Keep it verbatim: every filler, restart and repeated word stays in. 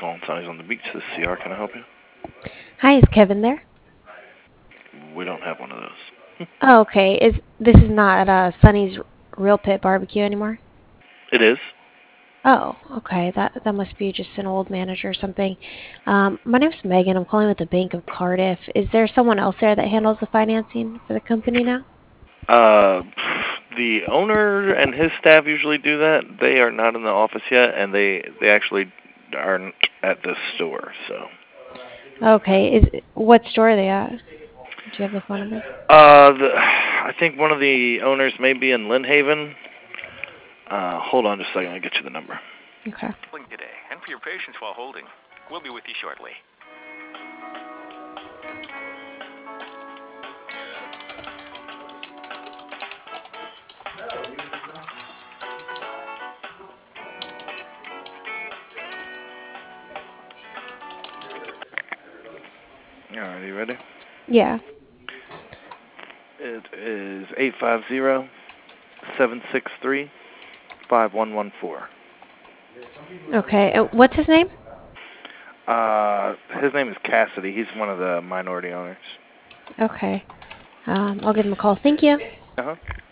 calling Sonny's on the beach. This is C R. Can I help you? Hi, is Kevin there? We don't have one of those. Oh, okay. Is this is not uh Sunny's Real Pit Barbecue anymore? It is. Oh, okay. That that must be just an old manager or something. Um, my name's Megan. I'm calling with the Bank of Cardiff. Is there someone else there that handles the financing for the company now? Uh, the owner and his staff usually do that. They are not in the office yet, and they they actually aren't at the store. So, Okay. Is what store are they at? Do you have the phone number? uh, the, I think one of the owners may be in Lynn Haven. Uh, hold on just a second. I'll get you the number. Okay. Today, and for your patience while holding. We'll be with you shortly. All right, you ready? Yeah. It is eight five zero seven six three five one one four. Okay. Uh, what's his name? Uh, his name is Cassidy. He's one of the minority owners. Okay. Um, I'll give him a call. Thank you. Uh huh.